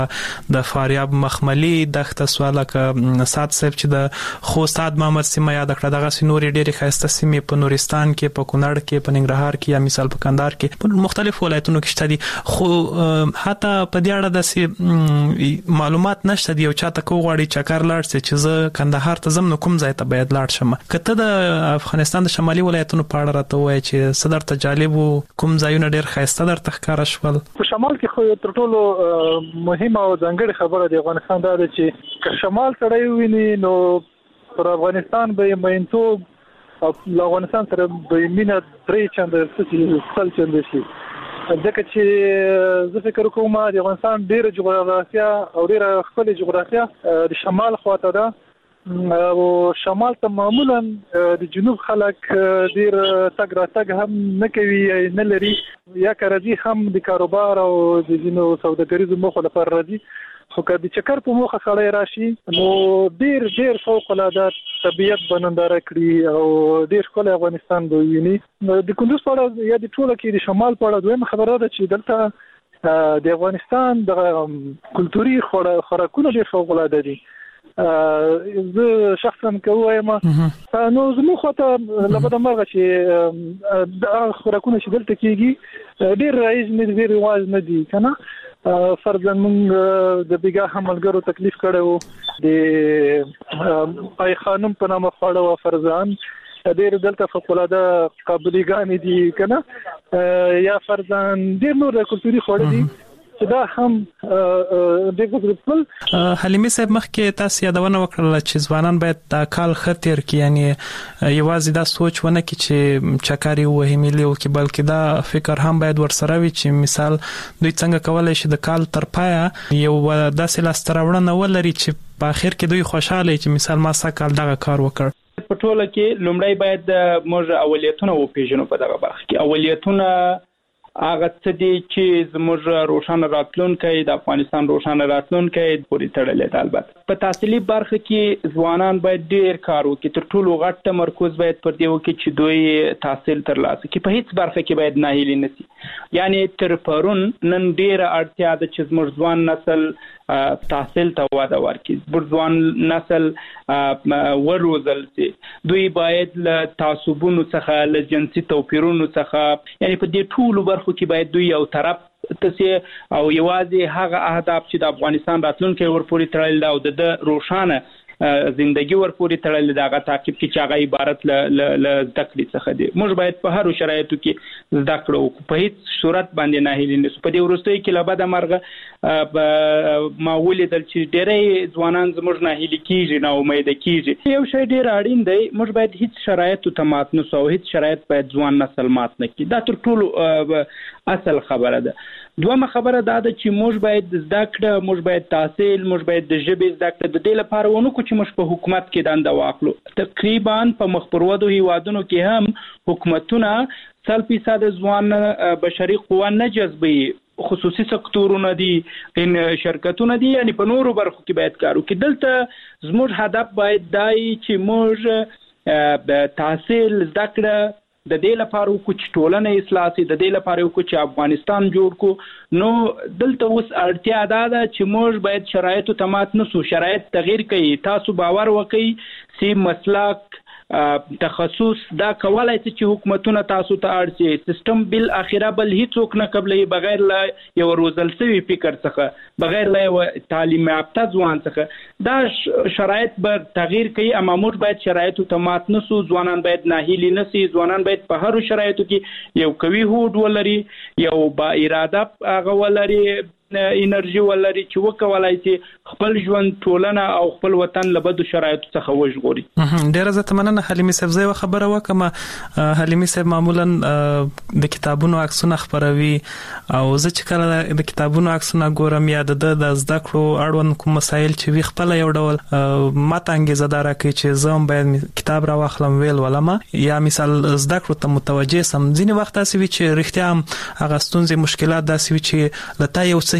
د فاریاب مخملي دښته سواله ک سات صاحب چې د خوست محمد سیمه یاد کړه دغه سينوري ډېری خاصه سیمه په نورستان کې په کونړ کې په ننګرهار کې یا مثال په کندهار کې په مختلف ولایتونو کې شته دي خو حتی په دې اړه د معلومات نشته دی او چاته کو غواړي چکر لاړ چې زه کندهار ته زم نو کوم ځای ته باید لاړ شم کته د افغانستان د شمالي ولایتونو په اړه راته وایي چې صدر ته جالب کوم ځایونه ډېر خاصه درته ښکار شول په شمال کې خو تر ټولو مهمه او ځانګړې خبره د افغانستان دا ده چې که شمال سره ویني نو پر افغانستان به مینتوب او افغانستان سره به مینه درې چنده سل چنده شي ځکه چې زه فکر کوم د افغانستان ډېر جغرافیا او ډېر خپل جغرافیا د شمال خواته ده او شمال ته معمولا د جنوب خلک ډیر تګ راتګ هم نه کوي نه لري یا کارځي هم د کاروبار او د جنو سوداګریزو موخو لپاره راځي خو که د چکر په موخه سړی راشي نو ډیر فوق العاده طبيعت بننداره کړی او ډیر ښکلی افغانستان به ویني د کندوز په اړه یا د ټوله کې د شمال په اړه دویمه خبره ده چې دلته د افغانستان د کلتوري خوراکونه ډیر فوق العاده دي زه شخصا کوم نو زموږ خواته لبد مرغه چې د خوراکونه چې دلته کېږي ډېر رایج نه ډېر رواج نه دي کنه فرضاً موږ د بیګا حملګرو تکلیف کړو د پای خانم په نامه خواړه و فرضاً ډېر دلته فوق العاده قابلیګان دي کنه یا فرضاً ډېر نور کلتوري خواړه دي دا هم د ګوګل حلیمي صاحب مخکې تاسو یادونه وکړه چې ځوانان باید د کال خطر کې یعنی یوازې دا سوچ ونه کړي چې چکرې وهي ملي او کې بلکې دا فکر هم باید ورسره وي چې مثال دوی څنګه کولای شي د کال تر پایه یو داسې لاستراوړنه ولري چې په اخر کې دوی خوشاله چې مثال ما سکه دغه کار وکړ په ټوله کې لومړی باید موږ اولیتونه وپیژنو په دغه برخه کې اولیتونه هغه څه دي چې زموږ روښانه راتلونکی د افغانستان روښانه راتلونکی پورې تړلی دی البته په تحصیلي برخه کې ځوانان باید ډېر کار وکړي تر ټولو غټ تمرکز باید پر دې وکړي چې دوی تحصیل ترلاسه کړي په هیڅ برخه کې باید ناهیلي نه شي یعنی تر پرون نن ډېره اړتیا ده چې زموږ ځوان نسل تحصیل ته وده ورکړي ځوان نسل وروزل شي دوی باید له تعصبونو څخه له جنسي توپیرونو څخه یعنی په دې ټولو برخو کې باید دوی یو طرف تاسو او یوازې هغه اهداف چې د افغانستان راتلونکي ورپورې تړل او د روښانه زندگی ورپورې تړل دغه تعقیب کې چې هغه عبارت ل ذکر څخه دي موږ باید په هر شرایطو کې ذکر وکړو په هیڅ صورت باندې نه هیلې نشو په دې ورستۍ کې لبد مرغه ما ولیدل چې ډېرې ځوانان زموږ نه هیلې کیږي نه امید کیږي یو شی ډېر اړین دی موږ باید هیڅ شرایطو ته مات نه سو هیڅ شرایط باید ځوان نسل مات نه کړي دا تر ټولو اصل خبره ده دومره خبره دا ده چې موږ باید زده کړه موږ باید تحصیل موږ باید د ژبې زده کړه د دې لپاره ونه کو چې موږ په حکومت کې دنده واخلو تقریبا په مخپرودو هیوادونو کې هم حکومتونه 100% ځوان بشري قوه نه جذبي خصوصي سکتورونه دي ان شرکتونه دي یعنی په نورو برخو کې باید کار وکړي دلته زموږ هدف باید دای چې موږ د تحصیل زده کړه د دې لپاره چې ټولنه اصلاح شي د دې لپاره چې افغانستان جوړ کو نو دلته اوس اړتیا ده چې موږ باید شرایطو ته مات نشو شرایط تغییر کړي تاسو باور وکړئ چې مسلک تخصص دا کولای شي چې حکومتونه تاسو ته اړ شي سیستم بل اخره بل هیڅوک نه قبلې بغیر لا یو روزل سوي فکر څخه بغیر لا تعلیم یافته ځوان څخه دا شرایط به تغییر کوي اما موږ باید شرایطو ته مات نشو ځوانان باید ناهیلي نشي ځوانان باید په هر شرایطو کې یو قوي هوډ ولري یو با اراده هغه ولري انرژي ولري چې وکولای شي خپل ژوند ټولنه او خپل وطن له بدو شرایطو څخه وژغوري ډیره زه مننه حلیمي صاحب زه خبره وکم حلیمي صاحب معمولا د کتابونو عکسونه خبروي او زه چې کله د کتابونو عکسونه ګورم یا د زده کړو اړوند کوم مسایل چې وی خپل یو ډول ماته انګیزه دار کوي چې زه باید کتاب را واخلم ویل ولما یا مثال زده کړو ته متوجه سم ځینې وخت اسوي چې رښتیا هم هغه ستونزې مشکلات داسې وي چې لته یو څه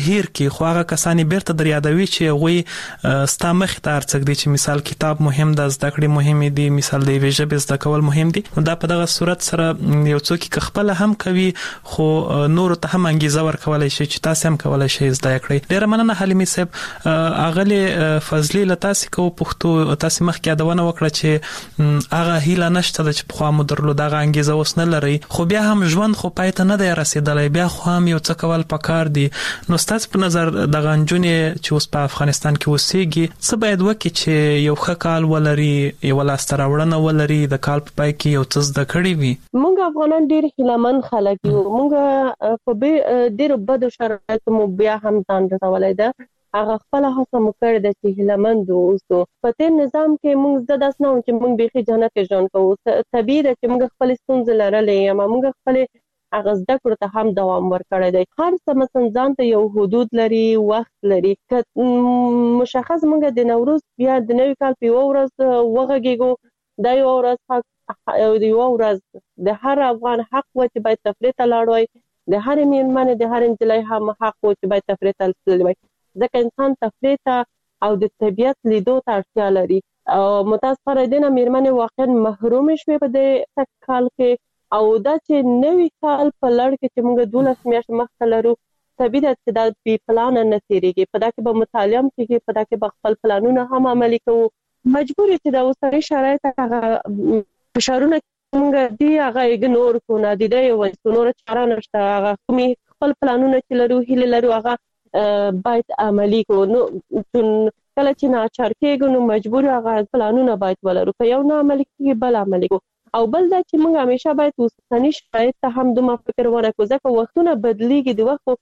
هیر کې خو هغه کسانی بیرته در یادوي چې غوي ستا مخ ته ارڅک دي چې مثال کتاب مهم ده، زده کړې مهمه دي، مثال دی ژبه زده کول مهم دي. دا په دغه صورت سره یو څوک خپل هم کوي خو نور ته هم انګیزه ورکولای شي چې تاسو هم کولای شئ زده کړئ. ډیره مننه حلیمي صاحب. اغلی فضلی لتاسې کو پښتو تاسو مخ کې ادونه وکړه چې هغه هیله نشته چې په خوا مو درلود، هغه انګیزه اوس نه لري، خو بیا هم ژوند خو پایته نه دی رسیدلی، بیا خو هم یو څه کول پکار دي. نو ستاسو په نظر د غنجونې چې اوس په افغانستان کې اوسېږي څه باید وکړي چې یو ښه کال ولري، یو لاسته راوړنه ولري، د کال په پای کې یو څه زده کړي وي؟ موږ افغانان ډېر هیلهمن خلک یو، موږ په ډېرو بدو شرایطو مو بیا هم ځان رسولی ده، هغه خپل هڅه مو کړې ده چې هیلهمند اوسو. په تیر نظام کې موږ زه داسې نه وم چې موږ بیخي جنت کې ژوند کوو، طبیعي ده چې موږ خپلې ستونزې لرلې یم، موږ خپلې هغه زده کړو ته هم دوام ورکړی دی. هر څه مثلا ځان ته یو حدود لري، وخت لري. که مشخص موږ د نوروز بیا د نوي کال په یوه ورځ وغږېږو، دا یوه ورځ حق، یوه ورځ د هر افغان حق و چې باید تفریح ته لاړ وای، د هرې مېرمنې د هرې نجلۍ هم حق و چې باید تفریح ته تللی وای، ځکه انسان تفریح ته او د طبیعت لیدو ته اړتیا لري. او متاسفانه د دې نه مېرمنې واقعا محرومې شوې په دې کال کې. او دا چې نوي کال په لړ کې چې موږ 12 میاشتې مخکې لرو، طبیعي ده چې دا بې پلانه نه تېرېږي، په دا کې به مطالعه هم کېږي، په دا کې به خپل پلانونه هم عملي کوو. مجبور یې چې د اوسني شرایط هغه فشارونه موږ دي هغه اګنور کړو، نادیده یې ونیسو، نوره چاره نشته. هغه کومې خپل پلانونه چې لرو، هیلې لرو، هغه باید عملي کړو. نو کله چې ناچار کېږو نو مجبور هغه پلانونه باید ولرو، که یو نه عملي کېږي بل عملي کړو. او بل دا چې موږ همیشه باید اوسني شرایط ته هم دومره فکر ونه کړو، ځکه وختونه بدلیږي،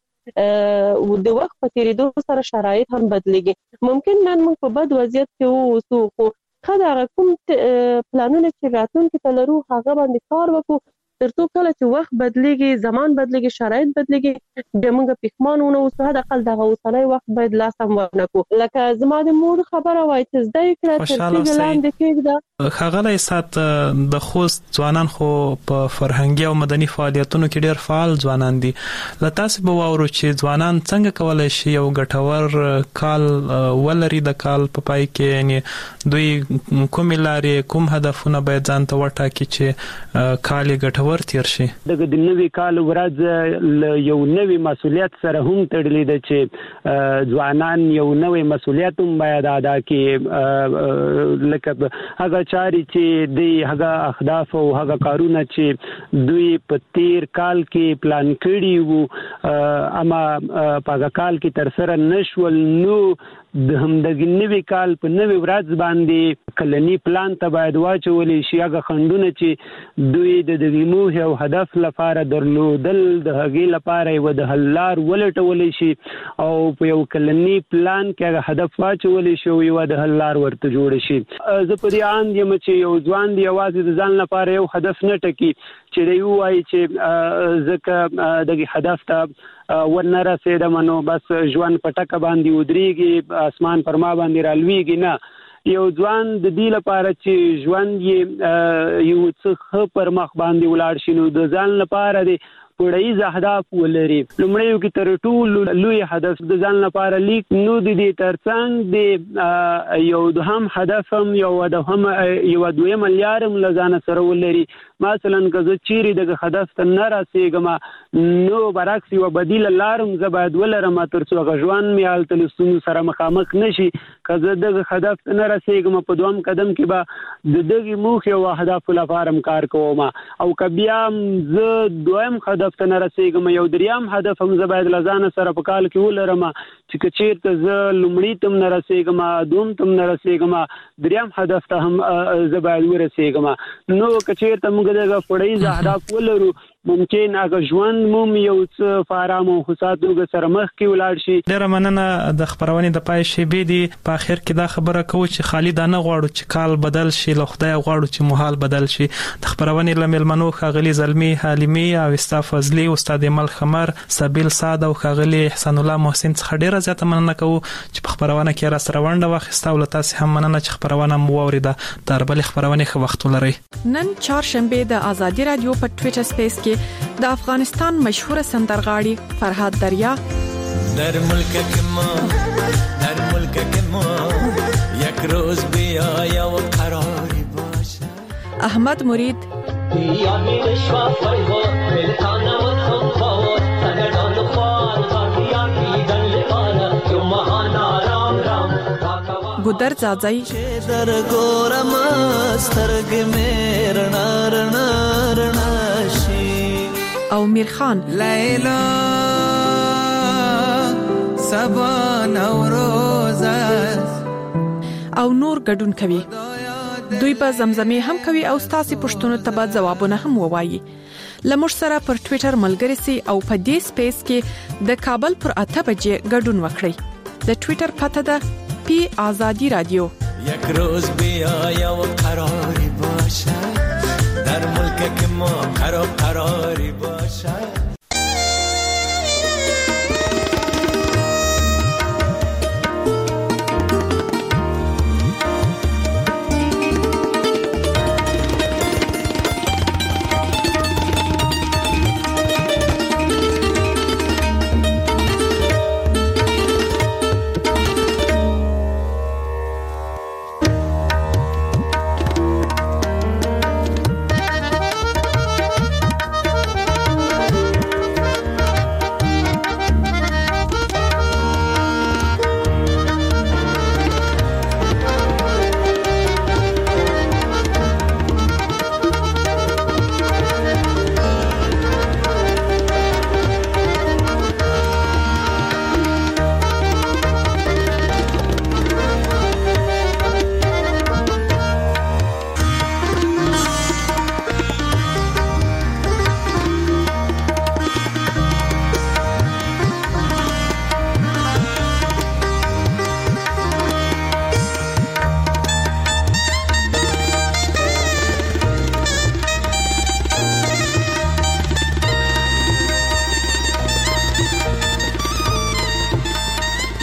د وخت په تېرېدو سره شرایط هم بدلیږي. ممکن نن موږ په بد وضعیت کې واوسو، خو ښه ده هغه کوم پلانونه چې راتلونکي ته لرو هغه باندې کار وکړو، تر څو کله چې وخت بدلیږي، زمان بدلیږي، شرایط بدلیږي، بیا موږ پښیمان ونه اوسو. حداقل دغه اوسنی وخت باید لاس هم ورنه کړو. لکه زما د مور خبره وای چې زده یې کړه تر تیږې لاندې کېږده. ښاغلی سات، د خوست ځوانان خو په فرهنګي او مدني فعالیتونو کې ډېر فعال ځوانان دي. له تاسې به واورو چې ځوانان څنګه کولی شي یو ګټور کال ولري د کال په پای کې، یعنې دوی کومې لارې، کوم هدفونه باید ځان ته وټاکي چې کال یې ګټور تیر شي؟ د نوي کال ورځ یو نوي مسؤلیت سره هم تړلې ده چې ځوانان یو نوی مسؤلیت هم باید ادا کړي، لکه هغه چارې چې دوی هغه اهداف او هغه کارونه چې دوی په تیر کال کې پلان کړي وو اما په هغه کال کې تر سره نشول، نو د همدغه نوي کال په نوي ورځ باندې کلنی پلان ته باید واچولی شي. هغه خنډونه چې دوی د دغه موخې او هدف لپاره درلودل، د هغې لپاره یو د حل لار ولټولی شي او په یو کلنی پلان کې هغه هدف واچولی شي او یو د حل لار ورته جوړ شي. زه په دې اند یم چې یو ځوان دی یوازې د ځان لپاره یو هدف نه ټاکي چې دی وایي چې ځکه دغه هدف ته ورنه رسېدم نو بس ژوند په ټکه باندې ودرېږي، اسمان پر ما باندې رالویږي. نه، یو ځوان د دې لپاره چې ژوند یې یو څه ښه پر مخ باندې ولاړ شي، نو د ځان لپاره د پړایز اهداف ولري. لومړی کې تر ټولو لوی هدف د ځان لپاره لیک، نو د دې ترڅنګ د یو دوهم هدف هم یو دویمه لار هم له ځانه سره ولري. مثلا که زه چیرې دغه هدف ته نه رسېږم نو برعکس یوه بدیله لار هم زه باید ولرم تر څو هغه ژوند مې هلته له ستونزو سره مخامخ نه شي. که زه دغه هدف ته نه رسېږم په دویم قدم کې به د دغې موخې او اهدافو لپاره هم کار کوم، او که بیا هم زه دویم هدف ته نه رسېږم یو دریم هدف هم زه باید له ځانه سره په کال کې ولرم چې که چېرته زه لومړي ته هم نه رسېږم، دوم ته هم نه رسېږم، دریم هدف ته هم زه باید ورسېږم. نو که چېرته موږ دغه پړایز اهداف ولرو ممکن هغه ژوند موم یو څه په ارام او خوشحاله توګه سره مخکې ولاړ شي. ډېره مننه. د خپرونې د پای شیبې دي په اخر کې دا خبره کوو چې خالي دا نه غواړو چې کال بدل شي، له خدای غواړو چې محال بدل شي. د خپرونې له مېلمنو ښاغلي زلمي حلیمي او استا فضلي، استاد ایمل خمر، سبیل سعد او ښاغلي احسان الله محسن څخه ډېره زیاته مننه کوو چې په خپرونه کې را سره ونډه واخیسته، او له تاسې هم مننه چې خپرونه مو واورېده. د اربلې خپرونې ښه وخت ولرئ. نن چهارشنبه د آزادي رادیو په ټویټر سپیس کې د افغانستان مشهور سندرغاړي فرهاد دریا در ملک ما یک روز بیاید و قراری باشه. احمد مرید گودر زادزایی در گورم سترګ مې رڼا شي او میرخان لیلا سبا نوروز او نور ګډون کوي. دوی په زمزمه هم کوي او ستاسو پښتنو ته به ځوابونه هم ووایي. لمر سره پر ټوئیټر ملګری سي او په دې سپیس کې د کابل پر 8 بجې ګډون وکړئ. د ټوئیټر پته ده پی آزادی رادیو. یک روز بیاید و قراری باشه در ملک ما قراری باشه.